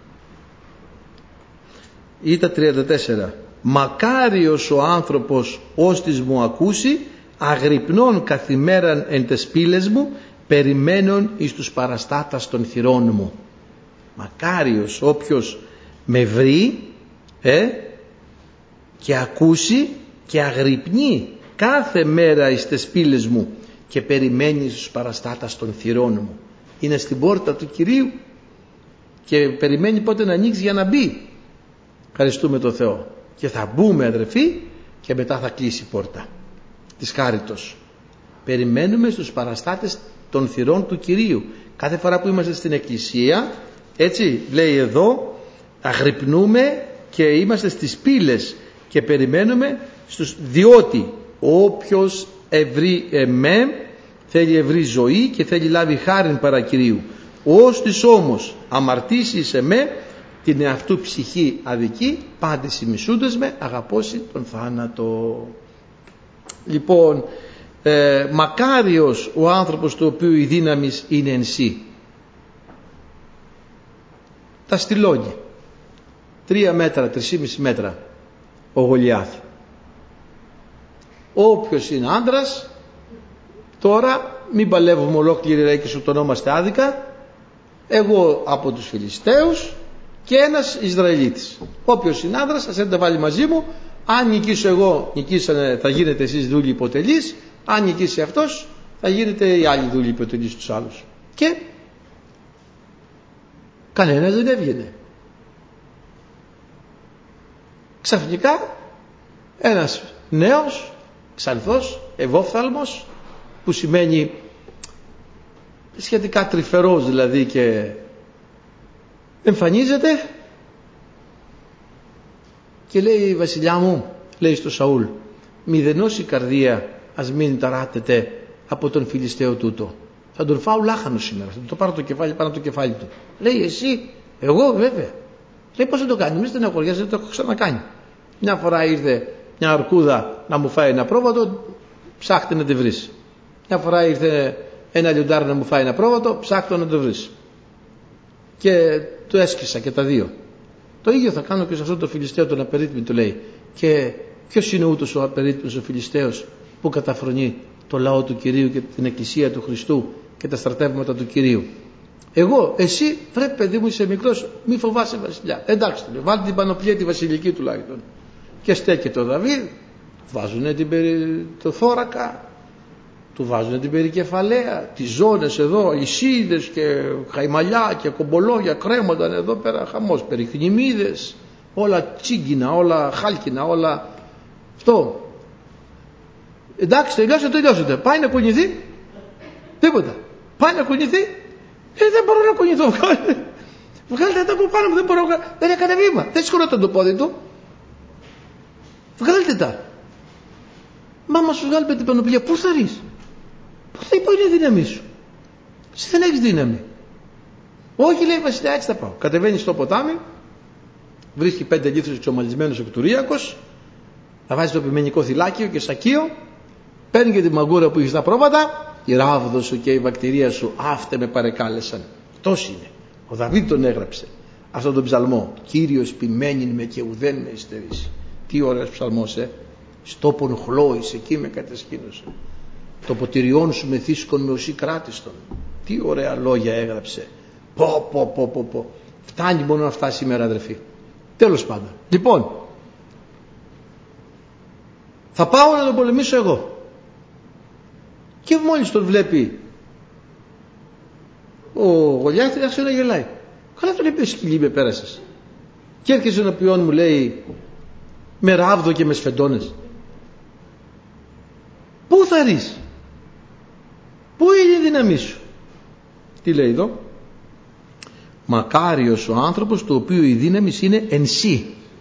ή τα 34, μακάριος ο άνθρωπος ώστις μου ακούσει, αγρυπνών καθημέραν εν τες πύλες μου, περιμένων εις τους παραστάτας των θυρών μου. Μακάριος όποιος με βρει και ακούσει και αγρυπνεί κάθε μέρα εις τες πύλες μου και περιμένει στους παραστάτας των θυρών μου. Είναι στην πόρτα του Κυρίου και περιμένει πότε να ανοίξει για να μπει. Ευχαριστούμε τον Θεό. Και θα μπούμε αδερφοί και μετά θα κλείσει η πόρτα της χάριτος. Περιμένουμε στους παραστάτες των θυρών του Κυρίου. Κάθε φορά που είμαστε στην εκκλησία, έτσι λέει εδώ, αγρυπνούμε και είμαστε στις πύλες και περιμένουμε διότι όποιος ευρύ θέλει ευρύ ζωή και θέλει λάβει χάριν παρά Κυρίου. Όστις όμως αμαρτήσει σε την εαυτού ψυχή αδική, πάντες συμμισούντες με αγαπώσει τον θάνατο. Λοιπόν, μακάριος ο άνθρωπος του οποίου η δύναμη είναι εν σύ. Τα στυλόγγι 3 μέτρα, 3,5 μέτρα ο Γολιάθ. Όποιος είναι άντρας, τώρα μην παλεύουμε ολόκληρη ρε και σου τονόμαστε άδικα, εγώ από τους Φιλιστέους και ένας Ισραηλίτης. Όποιος είναι άντρας, ας έρθετε βάλει μαζί μου. Αν νικήσω εγώ, νικήσανε, θα γίνετε εσείς δούλοι υποτελείς. Αν νικήσει αυτός, θα γίνετε οι άλλοι δούλοι υποτελείς τους άλλους. Και κανένας δεν έβγαινε. Ξαφνικά ένας νέος, ξανθός, ευόφθαλμος, που σημαίνει σχετικά τρυφερός δηλαδή, και εμφανίζεται και λέει, βασιλιά μου, λέει στο Σαούλ, μηδενός η καρδία ας μην ταράτεται από τον Φιλιστέο τούτο. Θα τον φάω λάχανο σήμερα, θα το πάρω το κεφάλι πάνω από το κεφάλι του. Λέει, εσύ? Εγώ? Βέβαια. Λέει, πώς θα το κάνει? Μη στεναχωριάσαι, δεν το έχω ξανακάνει. Μια φορά ήρθε μια αρκούδα να μου φάει ένα πρόβατο, ψάχτε να τη βρεις. Μια φορά ήρθε ένα λιοντάρι να μου φάει ένα πρόβατο, ψάχτε να το βρεις. Και το έσκυσα και τα δύο. Το ίδιο θα κάνω και σε αυτό το Φιλιστέο τον απερίτμητο, λέει. Και ποιος είναι ούτως ο απερίτμητος ο Φιλιστέος που καταφρονεί το λαό του Κυρίου και την εκκλησία του Χριστού και τα στρατεύματα του Κυρίου? Εγώ? Εσύ? Βρε παιδί μου, είσαι μικρός, μη φοβάσαι βασιλιά. Εντάξει, βάλτε την πανοπλία τη βασιλική τουλάχιστον. Και στέκεται ο Δαβίδ, βάζουνε το θώρακα, του βάζουνε την περικεφαλαία, τις ζώνες εδώ, λυσίδες και χαϊμαλιά και κομπολόγια κρέμονταν εδώ πέρα, χαμός, περιχνημίδες, όλα τσίγκινα, όλα χάλκινα, όλα αυτό. Εντάξει, τελειώσετε. Πάει να κουνηθεί? Τίποτα. Πάει να κουνηθεί? Δεν μπορώ να κουνηθώ. Βγάλτε τα από πάνω μου, δεν μπορώ. Δεν έκανε βήμα. Δεν σηκωνόταν το πόδι του. Βγάλτε τα. Μα μας σου βγάλει με την πανοπλία, πού θα ρεις? Πού είναι η δύναμή σου? Εσύ δεν έχεις δύναμη. Όχι, λέει, βασιλιά, έτσι θα πάω. Κατεβαίνει στο ποτάμι, βρίσκει 5 λίθρους εξομαλισμένους εκτουρίακος, θα βάζει το επιμενικό θυλάκιο και σακείο, παίρνει και τη μαγκούρα που έχει στα πρόβατα, η ράβδο σου και η βακτηρία σου αύτε με παρεκάλεσαν. Αυτός είναι. Ο Δαβίδ τον έγραψε αυτόν τον ψαλμό. Κύριος ποιμένην με και ουδέν με υστερήσει. Τι ωραίος ψαλμός, στόπον χλώης, εκεί με κατασκήνωσε. Το ποτηριόν σου με θύσκον με ουσί κράτιστον. Τι ωραία λόγια έγραψε. Πω. Φτάνει μόνο αυτά σήμερα, αδερφοί. Τέλος πάντων. Λοιπόν, θα πάω να τον πολεμήσω εγώ. Και μόλις τον βλέπει ο Γολιάθ, άρχισε να γελάει. Καλά, τον είπε, σκυλί με πέρασες. Και έρχεσαι ενώπιόν μου, λέει, με ράβδο και με σφεντώνες? Πού θα ρεις? Πού είναι η δύναμή σου? Τι λέει εδώ? Μακάριος ο άνθρωπος του οποίου η δύναμη είναι εν σύ.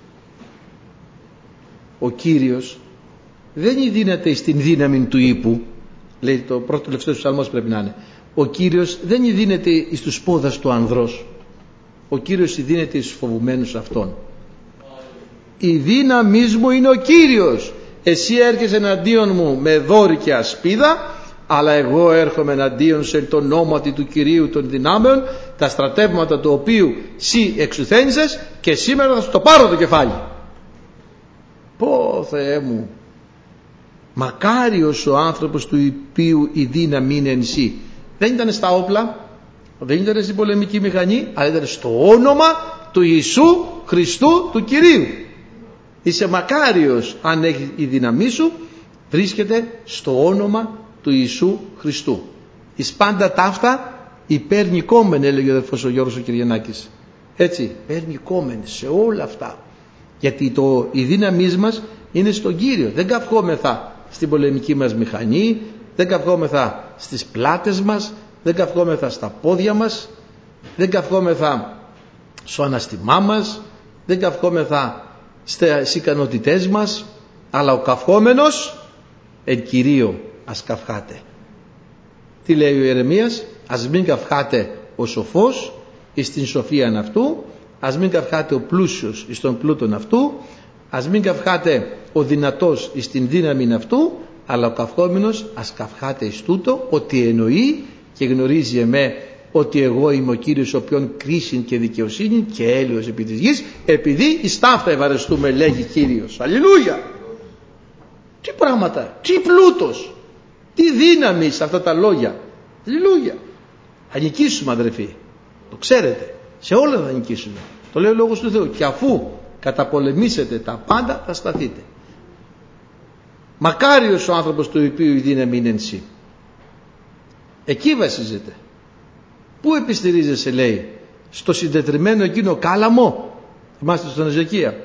Ο Κύριος δεν δύναται στην δύναμη του ύπου, λέει το πρώτο τελευταίο ψαλμός πρέπει να είναι. Ο Κύριος δεν δύναται εις τους πόδας του ανδρός. Ο Κύριος δύναται εις τους φοβουμένους αυτών. Η δύναμή μου είναι ο Κύριος. Εσύ έρχεσαι εναντίον μου με δόρη και ασπίδα, αλλά εγώ έρχομαι εναντίον σε το ονόματι του Κυρίου των δυνάμεων, τα στρατεύματα του οποίου σύ εξουθένησες, και σήμερα θα σου το πάρω το κεφάλι. Πω Θεέ μου, μακάριος ο άνθρωπος του οποίου η δύναμη είναι εν σύ. Δεν ήταν στα όπλα, δεν ήταν στην πολεμική μηχανή, αλλά ήταν στο όνομα του Ιησού Χριστού του Κυρίου. Είσαι μακάριος αν έχει η δύναμή σου βρίσκεται στο όνομα του Ιησού Χριστού. Εις πάντα ταύτα υπέρνει κόμμεν, έλεγε ο αδερφός ο Γιώργος ο Κυριανάκης. Έτσι, παίρνει κόμμεν σε όλα αυτά. Γιατί η δύναμή μας είναι στον Κύριο. Δεν καυχόμεθα στην πολεμική μας μηχανή, δεν καυχόμεθα στις πλάτες μας, δεν καυχόμεθα στα πόδια μας, δεν καυχόμεθα στο αναστημά μας, δεν καυχόμεθα στις ικανότητές μας, αλλά ο καυχόμενος εν Κυρίω ας καυχάτε. Τι λέει ο Ιερεμίας? Ας μην καυχάτε ο σοφός εις την σοφίαν αυτού, ας μην καυχάτε ο πλούσιος εις τον πλούτον αυτού, ας μην καυχάτε ο δυνατός εις την δύναμη αυτού, αλλά ο καυχόμενος ας καυχάτε εις τούτο, ότι εννοεί και γνωρίζει εμέ ότι εγώ είμαι ο Κύριος ο οποίον κρίσιν και δικαιοσύνη και έλεος επί της γης, επειδή εις ταύτα ευαρεστούμε, λέγει Κύριος. Αλληλούια! Τι πράγματα, τι πλούτος, τι δύναμη σε αυτά τα λόγια. Αλληλούια! Θα νικήσουμε, αδερφοί, το ξέρετε, σε όλα θα νικήσουμε. Το λέει ο Λόγος του Θεού. Και αφού καταπολεμήσετε τα πάντα θα σταθείτε. Μακάριος ο άνθρωπος του οποίου η δύναμη είναι εν σύ. Εκεί βασίζεται. Πού επιστηρίζεσαι, λέει? Στο συντετριμμένο εκείνο κάλαμο. Θυμάστε στον Εζεκία?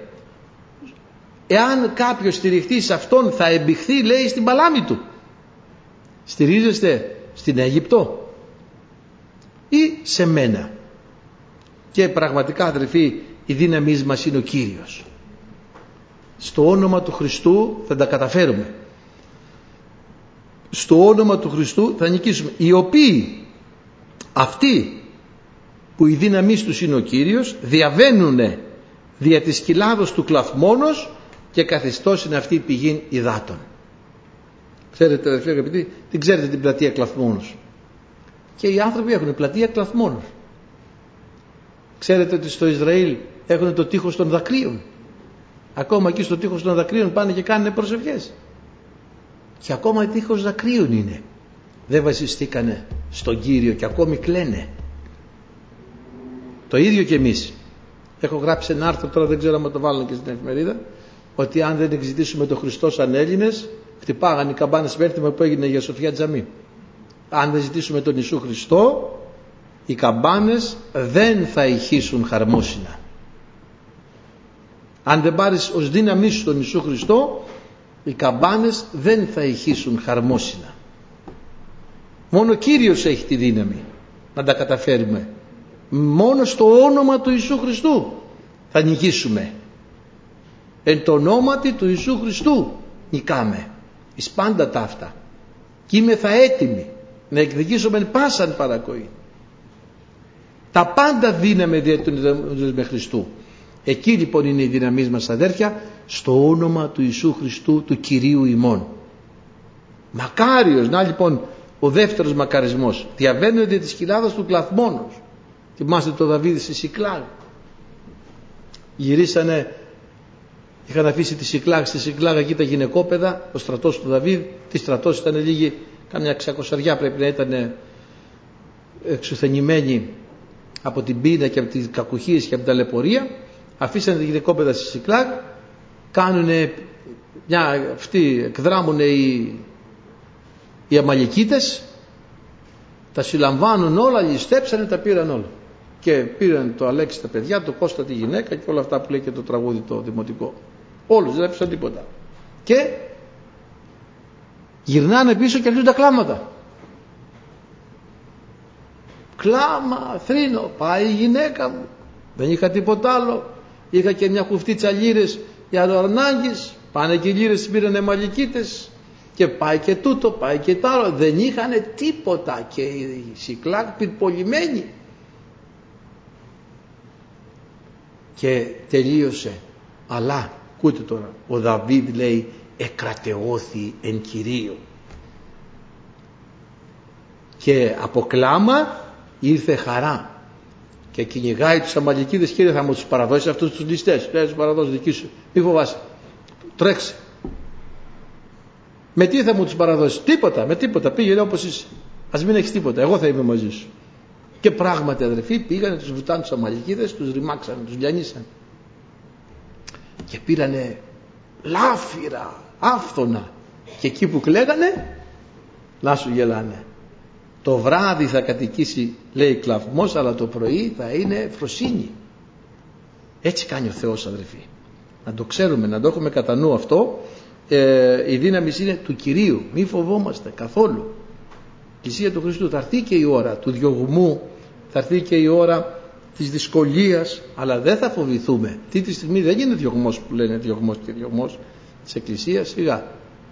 Εάν κάποιος στηριχτεί σε αυτόν θα εμπηχθεί, λέει, στην παλάμη του. Στηρίζεστε στην Αίγυπτο ή σε μένα? Και πραγματικά, αδερφοί, η δύναμή μας είναι ο Κύριος. Στο όνομα του Χριστού θα τα καταφέρουμε. Στο όνομα του Χριστού θα νικήσουμε. Οι οποίοι, αυτοί που η δύναμή τους είναι ο Κύριος, διαβαίνουνε δια της κοιλάδος του κλαθμόνος και καθιστός είναι αυτή η πηγή υδάτων. Ξέρετε, αδερφοί αγαπητοί, την ξέρετε την πλατεία Κλαθμόνος? Και οι άνθρωποι έχουν πλατεία Κλαθμόνος. Ξέρετε ότι στο Ισραήλ έχουν το τείχος των δακρύων. Ακόμα εκεί στο τείχος των δακρύων πάνε και κάνουν προσευχές. Και ακόμα τείχος δακρύων είναι. Δεν βασιστήκανε στον Κύριο και ακόμη κλαίνε. Το ίδιο και εμείς. Έχω γράψει ένα άρθρο, τώρα δεν ξέρω αν το βάλουν και στην εφημερίδα, ότι αν δεν εξητήσουμε τον Χριστό σαν Έλληνες, χτυπάγανε οι καμπάνες πέρθυμα που έγινε για Σοφιά Τζαμί. Αν δεν ζητήσουμε τον Ιησού Χριστό, οι καμπάνες δεν θα ηχήσουν χαρμόσυνα. Αν δεν πάρεις ως δύναμή σου τον Ιησού Χριστό, οι καμπάνες δεν θα ηχήσουν χαρμόσυνα. Μόνο ο Κύριος έχει τη δύναμη να τα καταφέρουμε. Μόνο στο όνομα του Ιησού Χριστού θα νικήσουμε. Εν το ονόματι του Ιησού Χριστού νικάμε. Εις πάντα ταύτα. Και είμαι θα έτοιμοι να εκδικήσουμε πάσαν παρακοή. Τα πάντα δύναμε δια του με Χριστού. Εκεί λοιπόν είναι η δύναμή μας, αδέρφια, στο όνομα του Ιησού Χριστού, του Κυρίου ημών. Μακάριος, να λοιπόν ο δεύτερος μακαρισμός, διαβαίνω δια της κοιλάδας του Κλαθμόνος. Θυμάστε το Δαβίδ στη Σικλάγ? Γυρίσανε, είχαν αφήσει τη Σικλάγ, στη Σικλάγ εκεί τα γυναικόπαιδα, ο στρατός του Δαβίδ. Τι στρατός ήταν? Λίγοι, κάμια 600 πρέπει να ήταν εξουθενημένοι από την πείνα και από τις κακουχίες και από την ταλαιπωρία. Αφήσανε τα γυναικόπαιδα στη Σικλάγ, κάνουνε μια αυτοί, εκδράμουνε οι Αμαλικίτες, τα συλλαμβάνουν όλα, ληστέψανε, τα πήραν όλα. Και πήραν το Αλέξη τα παιδιά, το Κώστα τη γυναίκα και όλα αυτά που λέει και το τραγούδι το δημοτικό. Όλους, δεν άφησαν τίποτα. Και γυρνάνε πίσω και αρχίζουν τα κλάματα. Κλάμα, θρήνο, πάει η γυναίκα μου. Δεν είχα τίποτα άλλο. Είχα και μια κουφτίτσα λίρες για το ανάγκης. Πάνε και οι λίρες, πήρανε μαλλικίτες. Και πάει και τούτο, πάει και τ' άλλο. Δεν είχανε τίποτα. Και οι Σικλάκ πυρπολημένοι. Και τελείωσε. Αλλά, ακούτε τώρα, ο Δαβίδ λέει, εκρατεώθη εν Κυρίω. Και από κλάμα ήρθε χαρά. Και κυνηγάει τους Αμαλικίδες, Κύριε, θα μου τους παραδώσεις αυτούς τους ληστές. Θα τους παραδώσεις, δική σου. Μη φοβάσαι. Τρέξε. Με τι θα μου τους παραδώσεις? Τίποτα, με τίποτα. Πήγαινε όπως είσαι. Ας μην έχεις τίποτα. Εγώ θα είμαι μαζί σου. Και πράγματι, αδερφοί, πήγανε, τους βουτάνε τους Αμαλικίδες, τους ρημάξανε, τους λιανίσανε. Και πήρανε λάφυρα, άφθονα. Και εκεί που κλαίγανε, να σου γελάνε. Το βράδυ θα κατοικήσει, λέει, κλαυμός, αλλά το πρωί θα είναι φροσύνη. Έτσι κάνει ο Θεός, αδερφοί. Να το ξέρουμε, να το έχουμε κατά νου αυτό. Η δύναμη είναι του Κυρίου. Μη φοβόμαστε καθόλου. Η Εκκλησία του Χριστού. Θα έρθει και η ώρα του διωγμού, θα έρθει και η ώρα της δυσκολίας, αλλά δεν θα φοβηθούμε. Αυτή τη στιγμή δεν γίνεται διωγμός που λένε διωγμός και διωγμός της Εκκλησίας. Σιγά.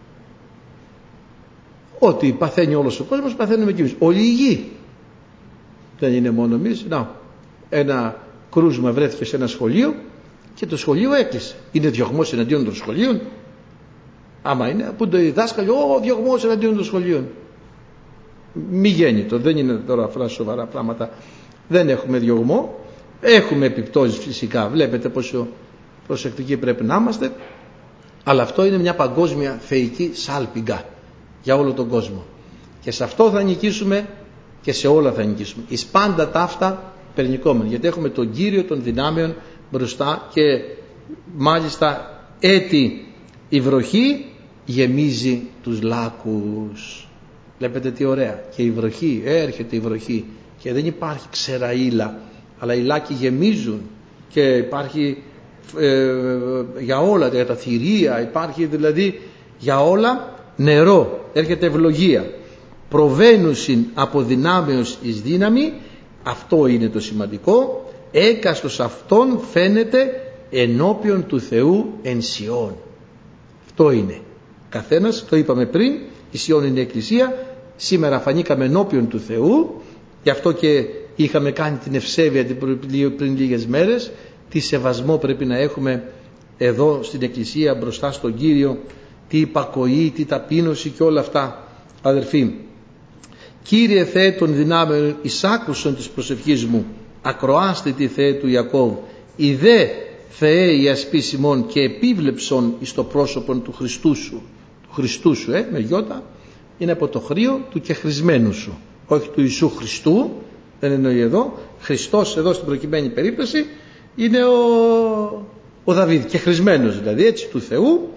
Ό,τι παθαίνει όλος ο κόσμος, παθαίνουμε κι εμείς. Όλη η γη. Δεν είναι μόνο εμείς. Να, ένα κρούσμα βρέθηκε σε ένα σχολείο και το σχολείο έκλεισε. Είναι διωγμός εναντίον των σχολείων? Άμα είναι, που το δάσκαλοι, διωγμός εναντίον των σχολείων. Μη γέννητο, δεν είναι τώρα αυτά σοβαρά πράγματα. Δεν έχουμε διωγμό. Έχουμε επιπτώσεις φυσικά. Βλέπετε πόσο προσεκτικοί πρέπει να είμαστε. Αλλά αυτό είναι μια παγκόσμια θεϊκή σάλπιγγα για όλο τον κόσμο. Και σε αυτό θα νικήσουμε και σε όλα θα νικήσουμε. Εις πάντα ταύτα περνικόμενοι. Γιατί έχουμε τον Κύριο των δυνάμεων μπροστά και μάλιστα έτη η βροχή γεμίζει τους λάκους. Βλέπετε τι ωραία. Και η βροχή, έρχεται η βροχή και δεν υπάρχει ξεραΐλα, αλλά οι λάκοι γεμίζουν και υπάρχει για όλα, για τα θηρία, υπάρχει δηλαδή για όλα νερό, έρχεται ευλογία. Προβαίνουσιν από δυνάμεως εις δύναμη, αυτό είναι το σημαντικό, έκαστος αυτόν φαίνεται ενώπιον του Θεού εν Σιών. Αυτό είναι. Καθένας, το είπαμε πριν, η Σιών είναι η Εκκλησία, σήμερα φανήκαμε ενώπιον του Θεού, γι' αυτό και είχαμε κάνει την ευσέβεια πριν λίγες μέρες, τι σεβασμό πρέπει να έχουμε εδώ στην Εκκλησία μπροστά στον Κύριο, τι υπακοή, τι ταπείνωση και όλα αυτά. Αδερφοί, Κύριε Θεέ των δυνάμεων, εισάκουσον της προσευχής μου, ακροάστε τη Θεέ του Ιακώβ, η δε Θεέ η ασπίς ημών και επίβλεψον εις το πρόσωπον του Χριστού σου. Του Χριστού σου, με γιώτα, είναι από το χρείο του και χρησμένου σου, όχι του Ιησού Χριστού, δεν εννοεί εδώ. Χριστός εδώ στην προκειμένη περίπτωση είναι ο Δαβίδ, και χρησμένος δηλαδή, έτσι, του Θεού.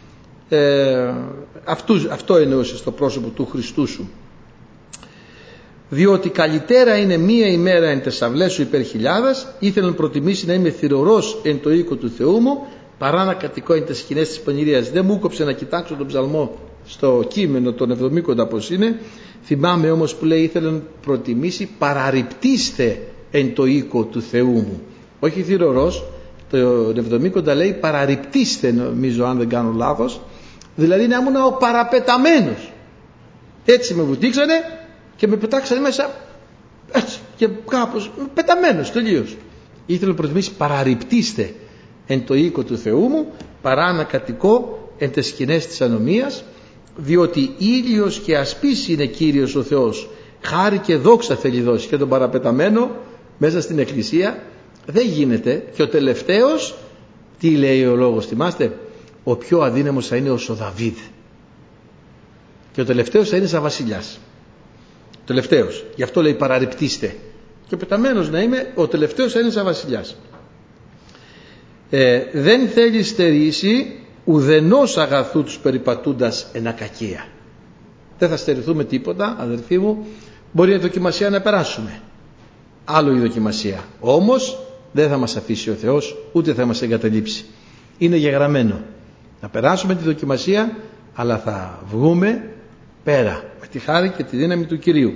Αυτό εννοούσε στο πρόσωπο του Χριστού σου. Διότι καλύτερα είναι μία ημέρα εν τεσσαυλές σου υπέρ χιλιάδας, ήθελα να προτιμήσει να είμαι θυρωρός εν το οίκο του Θεού μου, παρά να κατοικώ εν τες σκηνές της πονηρίας. Δεν μου έκοψε να κοιτάξω τον ψαλμό στο κείμενο των 70 πως είναι. Θυμάμαι όμως που λέει, ήθελα να προτιμήσει παραρρυπτήστε εν το οίκο του Θεού μου. Όχι θυρωρός, το 70 λέει παραρρυπτήστε, νομίζω, αν δεν κάνω λάθος, δηλαδή να ήμουν ο παραπεταμένος. Έτσι με βουτήξανε και με πετάξανε μέσα, έτσι, και κάπως πεταμένος τελείως. Ήθελα να προτιμήσει παραρρυπτήστε εν το οίκο του Θεού μου, παρά να κατοικώ εν τες σκηνές της ανομίας, διότι ήλιος και ασπής είναι Κύριος ο Θεός, χάρη και δόξα θέλει δώσει. Και τον παραπεταμένο μέσα στην Εκκλησία δεν γίνεται. Και ο τελευταίος, τι λέει ο λόγος, θυμάστε, ο πιο αδύναμος θα είναι ως ο Δαβίδ, και ο τελευταίος θα είναι σαν βασιλιάς. Ο τελευταίος, γι' αυτό λέει παραρρυπτήστε, και ο πεταμένος να είμαι, ο τελευταίος θα είναι σαν βασιλιάς. Δεν θέλει στερήσει ουδενός αγαθού τους περιπατούντας εν ακακία. Δεν θα στερηθούμε τίποτα, αδερφοί μου. Μπορεί η δοκιμασία να περάσουμε, άλλο η δοκιμασία, όμως δεν θα μας αφήσει ο Θεός, ούτε θα μας εγκαταλείψει. Είναι γεγραμμένο. Θα περάσουμε τη δοκιμασία, αλλά θα βγούμε πέρα με τη χάρη και τη δύναμη του Κυρίου.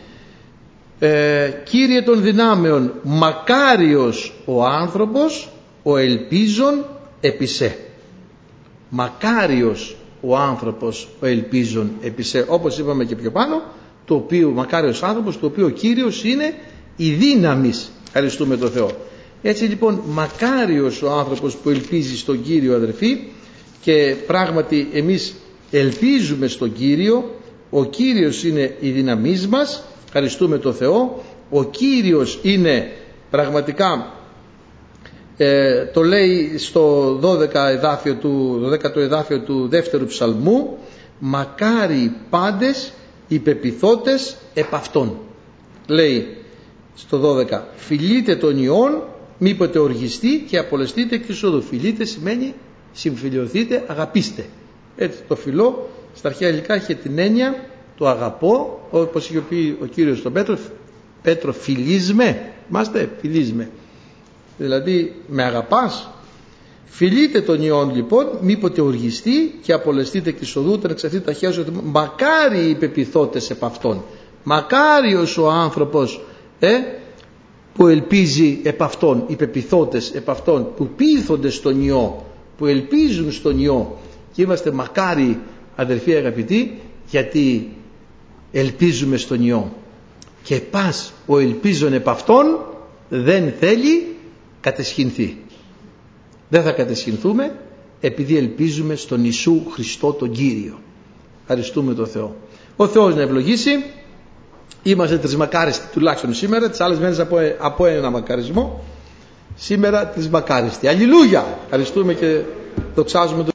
Κύριε των δυνάμεων, μακάριος ο άνθρωπος ο ελπίζων επί σε. Μακάριος ο άνθρωπος ο ελπίζων επί σε, όπως είπαμε και πιο πάνω, το οποίο, μακάριος άνθρωπος, το οποίο ο Κύριος είναι η δύναμης. Ευχαριστούμε τον Θεό. Έτσι λοιπόν, μακάριος ο άνθρωπος που ελπίζει στον Κύριο, αδερφοί, και πράγματι εμείς ελπίζουμε στον Κύριο. Ο Κύριος είναι η δύναμής μας. Ευχαριστούμε τον Θεό. Ο Κύριος είναι πραγματικά, το λέει στο 12ο εδάφιο του δεύτερου ψαλμού, μακάρι πάντες οι πεποιθώτες επ' αυτόν. Λέει στο 12, φιλείτε τον ιών, μήποτε οργιστεί και απολεστείτε εκ της όδου. Φιλείτε σημαίνει συμφιλιωθείτε, αγαπήστε. Έτσι το φιλό στα αρχαία ελληνικά είχε την έννοια το αγαπώ, όπως είχε πει ο Κύριος στον Πέτρο, Πέτρο φιλίσμε, είμαστε φιλίσμε, δηλαδή με αγαπάς. Φιλείτε τον ιών λοιπόν, μήποτε οργιστεί και απολεστείτε εκ της οδού, να ξαφτείτε τα χέρια σου. Μακάρι οι πεποιθώτες επ' αυτόν. Μακάριος ο άνθρωπος που ελπίζει επ' αυτόν, οι πεποιθώτες επ' αυτόν, που πείθονται στον ιό, που ελπίζουν στον ιό. Και είμαστε μακάρι, αδερφοί αγαπητοί, γιατί ελπίζουμε στον ιό. Και πας ο ελπίζων επ' αυτόν δεν θέλει κατεσχυνθεί. Δεν θα κατεσχυνθούμε επειδή ελπίζουμε στον Ιησού Χριστό τον Κύριο. Ευχαριστούμε τον Θεό. Ο Θεός να ευλογήσει. Είμαστε τρισμακάριστοι τουλάχιστον σήμερα. Τις άλλες μέρες από ένα μακαρισμό. Σήμερα τρισμακάριστοι. Αλληλούια. Ευχαριστούμε και δοξάζουμε τον